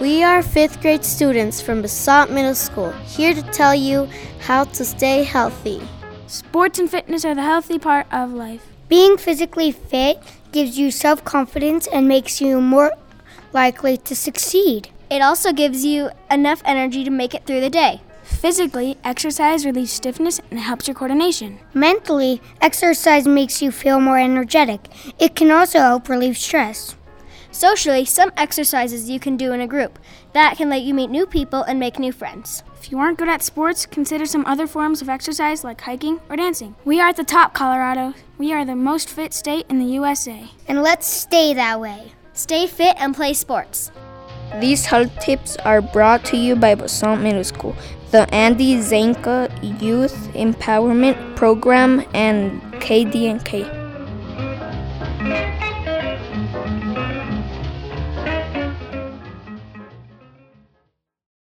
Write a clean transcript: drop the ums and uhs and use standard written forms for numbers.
We are 5th grade students from Basalt Middle School, here to tell you how to stay healthy. Sports and fitness are the healthy part of life. Being physically fit gives you self-confidence and makes you more likely to succeed. It also gives you enough energy to make it through the day. Physically, exercise relieves stiffness and helps your coordination. Mentally, exercise makes you feel more energetic. It can also help relieve stress. Socially, some exercises you can do in a group. That can let you meet new people and make new friends. If you aren't good at sports, consider some other forms of exercise like hiking or dancing. We are at the top, Colorado. We are the most fit state in the USA. And let's stay that way. Stay fit and play sports. These health tips are brought to you by Basalt Middle School, the Andy Zanka Youth Empowerment Program, and KDNK.